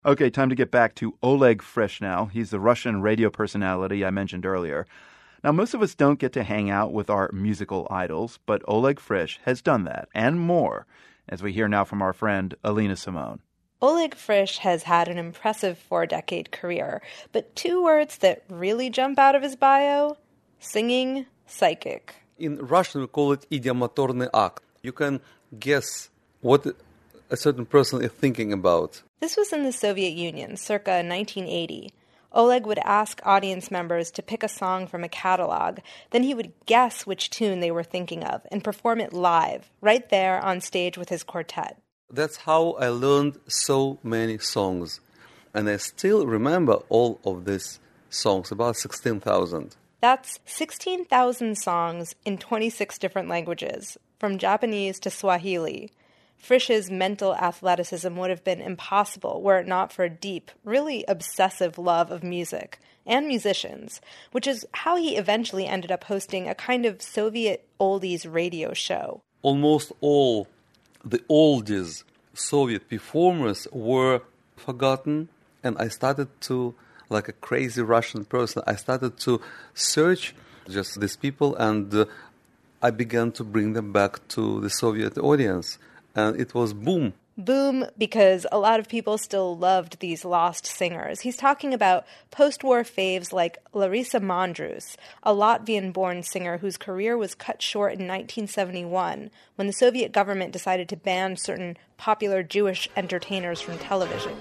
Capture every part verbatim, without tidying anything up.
Okay, time to get back to Oleg Frisch now. He's the Russian radio personality I mentioned earlier. Now, most of us don't get to hang out with our musical idols, but Oleg Frisch has done that, and more, as we hear now from our friend Alina Simone. Oleg Frisch has had an impressive four-decade career, but two words that really jump out of his bio: singing, psychic. In Russian, we call it idiomatorny akt. You can guess what a certain person is thinking about. This was in the Soviet Union, circa nineteen eighty. Oleg would ask audience members to pick a song from a catalog. Then he would guess which tune they were thinking of and perform it live, right there on stage with his quartet. That's how I learned so many songs. And I still remember all of these songs, about sixteen thousand. That's sixteen thousand songs in twenty-six different languages, from Japanese to Swahili. Frisch's mental athleticism would have been impossible were it not for a deep, really obsessive love of music and musicians, which is how he eventually ended up hosting a kind of Soviet oldies radio show. Almost all the oldies Soviet performers were forgotten, and I started to, like a crazy Russian person, I started to search just these people, and uh, I began to bring them back to the Soviet audience. And it was boom. Boom, because a lot of people still loved these lost singers. He's talking about post-war faves like Larisa Mandrus, a Latvian-born singer whose career was cut short in nineteen seventy-one when the Soviet government decided to ban certain popular Jewish entertainers from television.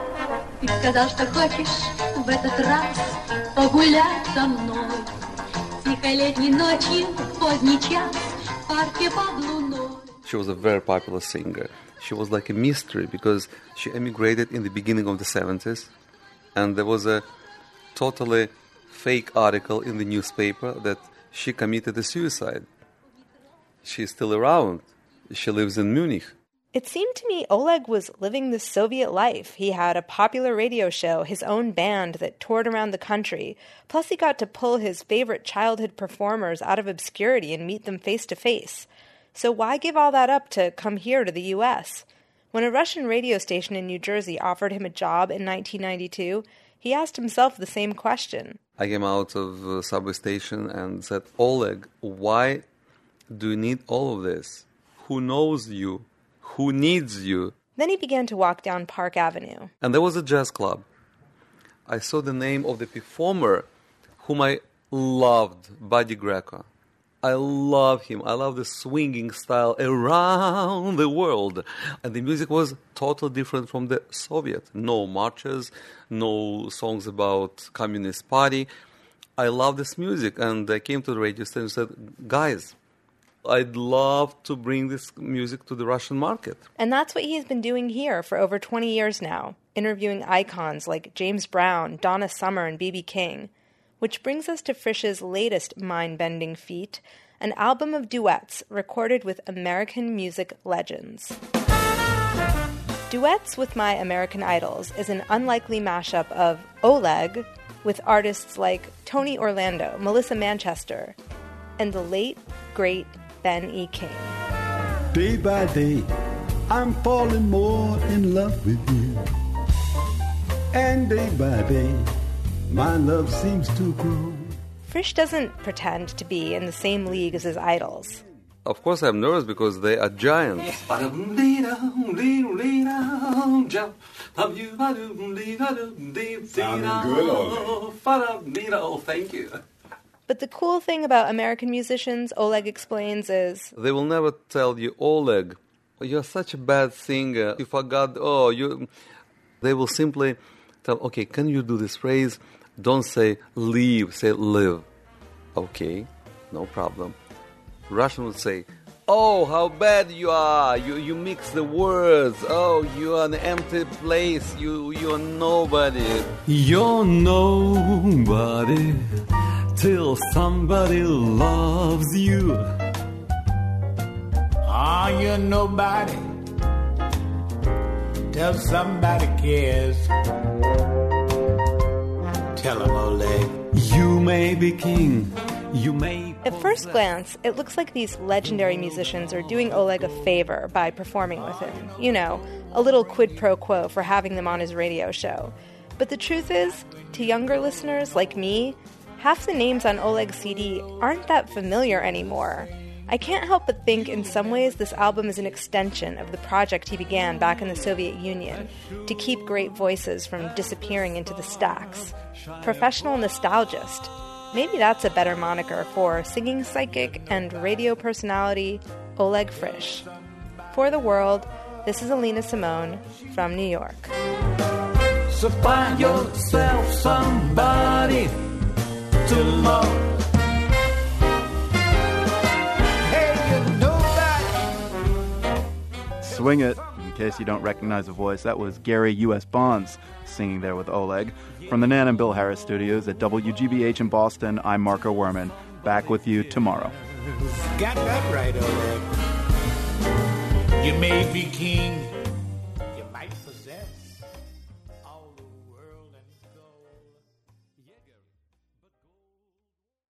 She was a very popular singer. She was like a mystery because she emigrated in the beginning of the seventies, and there was a totally fake article in the newspaper that she committed a suicide. She's still around. She lives in Munich. It seemed to me Oleg was living the Soviet life. He had a popular radio show, his own band that toured around the country. Plus he got to pull his favorite childhood performers out of obscurity and meet them face to face. So why give all that up to come here to the U S? When a Russian radio station in New Jersey offered him a job in nineteen ninety-two, he asked himself the same question. I came out of the subway station and said, Oleg, why do you need all of this? Who knows you? Who needs you? Then he began to walk down Park Avenue. And there was a jazz club. I saw the name of the performer whom I loved, Buddy Greco. I love him. I love the swinging style around the world. And the music was totally different from the Soviet. No marches, no songs about Communist Party. I love this music. And I came to the radio station and said, guys, I'd love to bring this music to the Russian market. And that's what he's been doing here for over twenty years now, interviewing icons like James Brown, Donna Summer, and B B King. Which brings us to Frisch's latest mind-bending feat, an album of duets recorded with American music legends. Duets with My American Idols is an unlikely mashup of Oleg with artists like Tony Orlando, Melissa Manchester, and the late, great Ben E. King. Day by day, I'm falling more in love with you. And day by day, my love seems to grow. Frisch doesn't pretend to be in the same league as his idols. Of course I'm nervous because they are giants. Sounding good, Oleg. Thank you. But the cool thing about American musicians, Oleg explains, is they will never tell you, Oleg, you're such a bad singer. You forgot, oh, you... They will simply tell, okay, can you do this phrase? Don't say leave, say live. Okay, no problem. Russian would say, oh, how bad you are. You you mix the words. Oh, you are an empty place. You, you're nobody. You're nobody till somebody loves you. Ah, oh, you're nobody till somebody cares. Tell him, Oleg. You may be king, You may At first glance, it looks like these legendary musicians are doing Oleg a favor by performing with him. You know, a little quid pro quo for having them on his radio show. But the truth is, to younger listeners like me, half the names on Oleg's C D aren't that familiar anymore. I can't help but think in some ways this album is an extension of the project he began back in the Soviet Union to keep great voices from disappearing into the stacks. Professional nostalgist. Maybe that's a better moniker for singing psychic and radio personality Oleg Frisch. For the World, this is Alina Simone from New York. So find yourself somebody to love. Swing It, in case you don't recognize the voice, that was Gary U S. Bonds singing there with Oleg. From the Nan and Bill Harris studios at W G B H in Boston, I'm Marco Werman. Back with you tomorrow. Got that right, Oleg. You may be king,